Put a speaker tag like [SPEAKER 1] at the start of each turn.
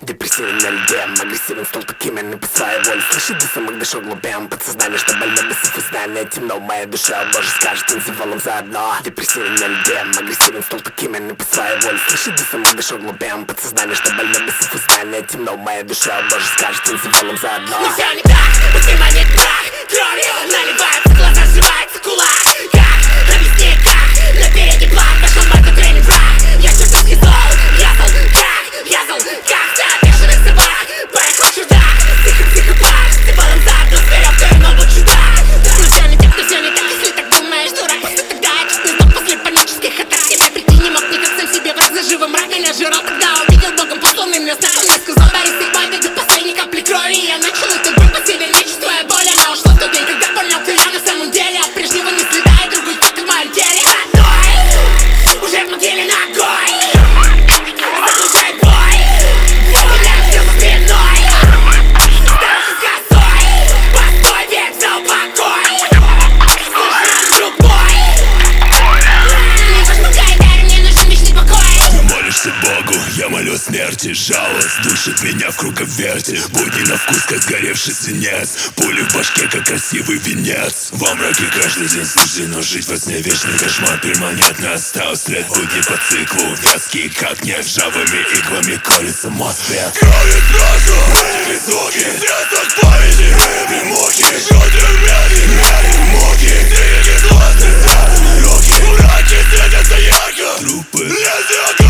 [SPEAKER 1] Депрессивен на льде, агрессивен стал таким, не по своей воле. Слышит до самых душой глубин, подсознание, что больно без сознания. Темно в моей душе, о боже, скажет танцевалом заодно. Депрессивен на льде, агрессивен стал таким, не по своей воле. Слышит до самых душой глубин, подсознание, что больно без сознания. Темно в моей душе, о боже, скажет танцевалом заодно.
[SPEAKER 2] Но все не так, воспринимание крах, кровью наливается, глаза сжимается кулак. Как? Объясни как, на передний план пошел в этот время враг. Я чертовски зол, я зол, как ты бешеных собак. Поехал чудак, психопат, ты балом заодно с веревкой, но вот чудак. Но все не так, если так думаешь, дурак. Просто тогда я чуть не сдох после панических атак. Тебя прийти не мог никак сам себе враг, заживо мрак меня жрал. Тогда увидел Богом посланный мне знак. Он мне сказал, Борис, ты мой, до последней капли крови. И я начал эту игру по себе, не чувствуя боли. Она ушла в тот день, когда понял, кто я на самом деле. От прежнего не следа, и другой так в моем теле. Родной, уже в могиле ногой. Заглушай бой, стреляю все за спиной. Старался с косой, постой, век взял покой. Слышно другой, не возмущай, дай мне нужен вечный покой.
[SPEAKER 3] Ты молишься Богу, я молю смерти. Жалость душит меня в круговерте. Будни на вкус, как сгоревший свинец. Пули в башке, как красивый венец. Во мраке каждый день суждено жить во сне. Вечный кошмар перманентно оставил след. Будни по циклу, вязкие как нефть. Ржавыми иглами колется мост свет. Крови сразу, эти звуки, средствах памяти. Эти муки, желтые муки. Ты не злостный, руки. Враки светятся ярко. Трупы, лезвия.